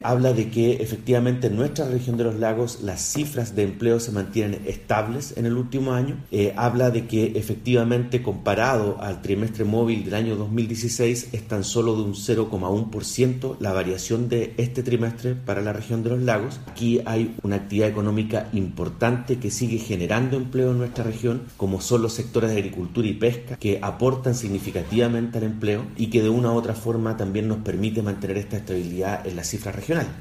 Habla de que efectivamente en nuestra región de los lagos las cifras de empleo se mantienen estables en el último año. Habla de que efectivamente comparado al trimestre móvil del año 2016 es tan solo de un 0,1% la variación de este trimestre para la región de los lagos. Aquí hay una actividad económica importante que sigue generando empleo en nuestra región, como son los sectores de agricultura y pesca, que aportan significativamente al empleo y que de una u otra forma también nos permite mantener esta estabilidad en las cifras regionales.